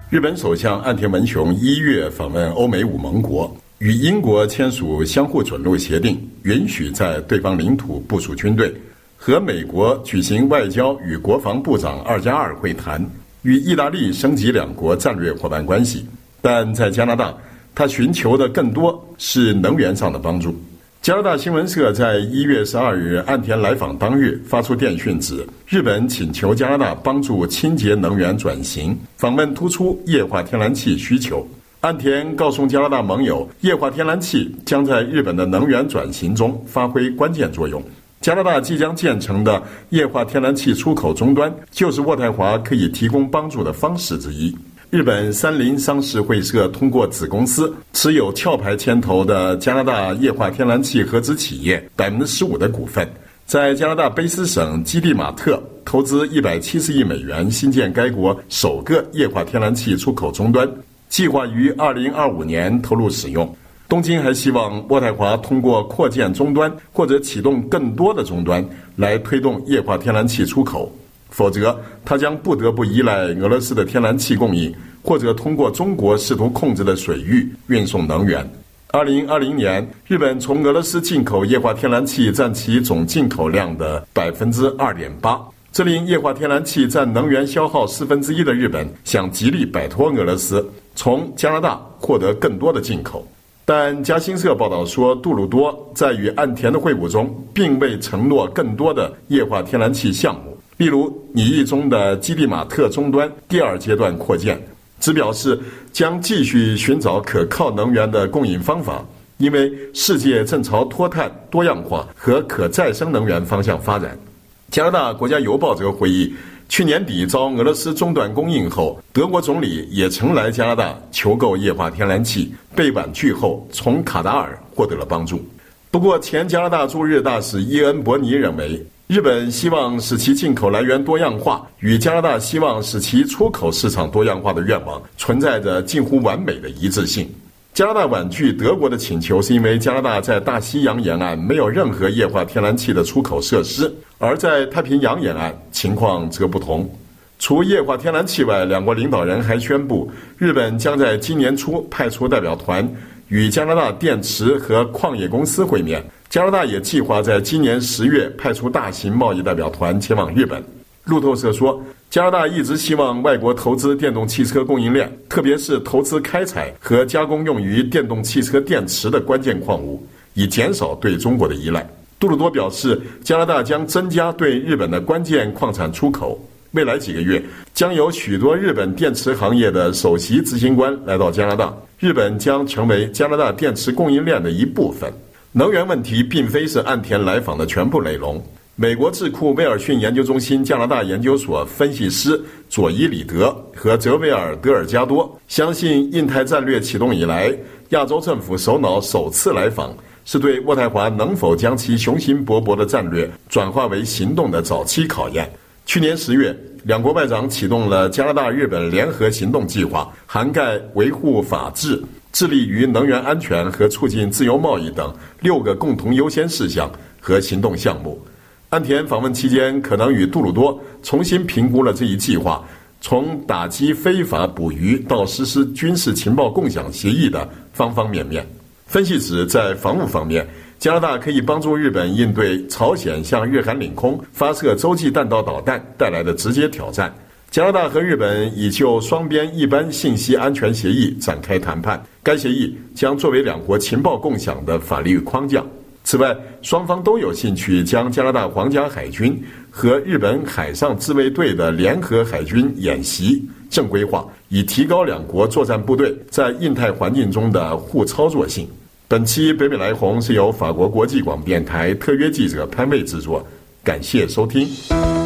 日本首相岸田文雄1月访问欧美5盟国，与英国签署相互准入协定，允许在对方领土部署军队，和美国举行外交与国防部长2+2会谈，与意大利升级两国战略伙伴关系。但在加拿大，他寻求的更多是能源上的帮助。加拿大新闻社在1月12日岸田来访当日发出电讯指，日本请求加拿大帮助清洁能源转型，访问突出液化天然气需求。岸田告诉加拿大盟友，液化天然气将在日本的能源转型中发挥关键作用。加拿大即将建成的液化天然气出口终端，就是渥太华可以提供帮助的方式之一。日本三菱商事会社通过子公司持有壳牌牵头的加拿大液化天然气合资企业 15% 的股份，在加拿大卑斯省基地马特投资170亿美元新建该国首个液化天然气出口终端，计划于2025年投入使用。东京还希望渥太华通过扩建终端或者启动更多的终端来推动液化天然气出口，否则他将不得不依赖俄罗斯的天然气供应，或者通过中国试图控制的水域运送能源。2020年，日本从俄罗斯进口液化天然气占其总进口量的 2.8%， 这令液化天然气占能源消耗1/4的日本想极力摆脱俄罗斯，从加拿大获得更多的进口。但加新社报道说，杜鲁多在与岸田的会晤中并未承诺更多的液化天然气项目，例如拟议中的基地马特终端第2阶段扩建，只表示将继续寻找可靠能源的供应方法，因为世界正朝脱碳、多样化和可再生能源方向发展。加拿大国家邮报则回忆，去年底遭俄罗斯中断供应后，德国总理也曾来加拿大求购液化天然气，被婉拒后从卡达尔获得了帮助。不过，前加拿大驻日大使伊恩·伯尼认为，日本希望使其进口来源多样化，与加拿大希望使其出口市场多样化的愿望存在着近乎完美的一致性。加拿大婉拒德国的请求，是因为加拿大在大西洋沿岸没有任何液化天然气的出口设施，而在太平洋沿岸情况则不同。除液化天然气外，两国领导人还宣布，日本将在今年初派出代表团与加拿大电池和矿业公司会面。加拿大也计划在今年10月派出大型贸易代表团前往日本。路透社说，加拿大一直希望外国投资电动汽车供应链，特别是投资开采和加工用于电动汽车电池的关键矿物，以减少对中国的依赖。杜鲁多表示，加拿大将增加对日本的关键矿产出口。未来几个月，将有许多日本电池行业的首席执行官来到加拿大，日本将成为加拿大电池供应链的一部分。能源问题并非是岸田来访的全部内容。美国智库威尔逊研究中心加拿大研究所分析师佐伊里德和泽维尔德尔加多相信，印太战略启动以来，亚洲政府首脑首次来访，是对渥太华能否将其雄心勃勃的战略转化为行动的早期考验。去年10月，两国外长启动了加拿大日本联合行动计划，涵盖维护法治、致力于能源安全和促进自由贸易等6个共同优先事项和行动项目。岸田访问期间可能与杜鲁多重新评估了这一计划，从打击非法捕鱼到实施军事情报共享协议的方方面面。分析指，在防务方面，加拿大可以帮助日本应对朝鲜向日韩领空发射洲际弹道导弹带来的直接挑战。加拿大和日本已就双边一般信息安全协议展开谈判，该协议将作为两国情报共享的法律框架。此外，双方都有兴趣将加拿大皇家海军和日本海上自卫队的联合海军演习正规化，以提高两国作战部队在印太环境中的互操作性。本期北美来红是由法国国际广播电台特约记者潘卫制作，感谢收听。